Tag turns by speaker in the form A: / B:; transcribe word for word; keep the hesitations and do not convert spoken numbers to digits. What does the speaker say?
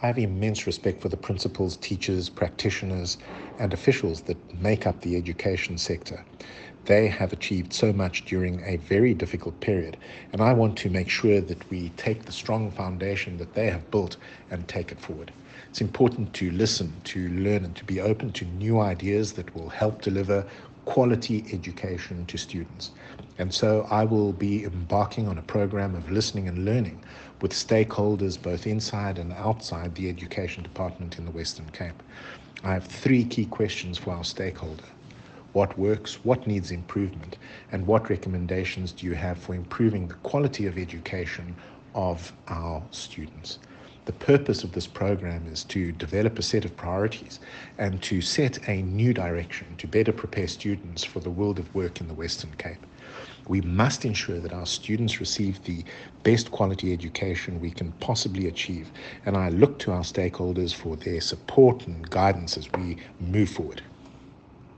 A: I have immense respect for the principals, teachers, practitioners, and officials that make up the education sector. They have achieved so much during a very difficult period, and I want to make sure that we take the strong foundation that they have built and take it forward. It's important to listen, to learn, and to be open to new ideas that will help deliver quality education to students. And so I will be embarking on a program of listening and learning with stakeholders both inside and outside the education department in the Western Cape. I have three key questions for our stakeholder. What works, what needs improvement, and what recommendations do you have for improving the quality of education of our students? The purpose of this program is to develop a set of priorities and to set a new direction to better prepare students for the world of work in the Western Cape. We must ensure that our students receive the best quality education we can possibly achieve, and I look to our stakeholders for their support and guidance as we move forward.